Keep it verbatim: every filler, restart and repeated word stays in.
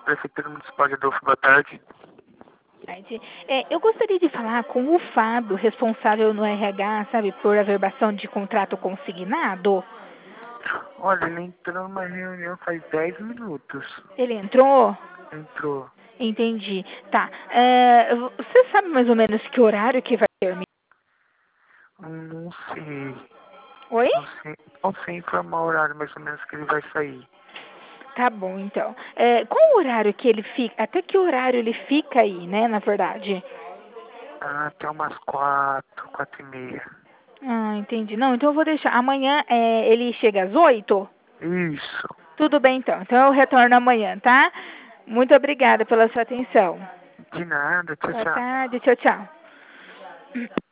Prefeitura Municipal de Adolfo, boa tarde. Tarde. É, eu gostaria de falar com o Fábio, responsável no R H, sabe, por averbação de contrato consignado. Olha, ele entrou numa reunião faz dez minutos. Ele entrou? Entrou. Entendi. Tá. É, você sabe mais ou menos que horário que vai terminar? Não sei. Oi? Não sei. Não sei informar o horário mais ou menos que ele vai sair. Tá bom, então. É, qual o horário que ele fica? Até que horário ele fica aí, né, na verdade? Ah, até umas quatro, quatro e meia. Ah, entendi. Não, então eu vou deixar. Amanhã é, ele chega às oito? Isso. Tudo bem, então. Então eu retorno amanhã, tá? Muito obrigada pela sua atenção. De nada, tchau, Boa tchau. tarde. Tchau, tchau.